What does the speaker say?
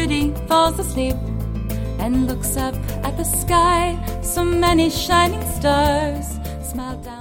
city falls asleep and looks up at the sky. So many shining stars smile down.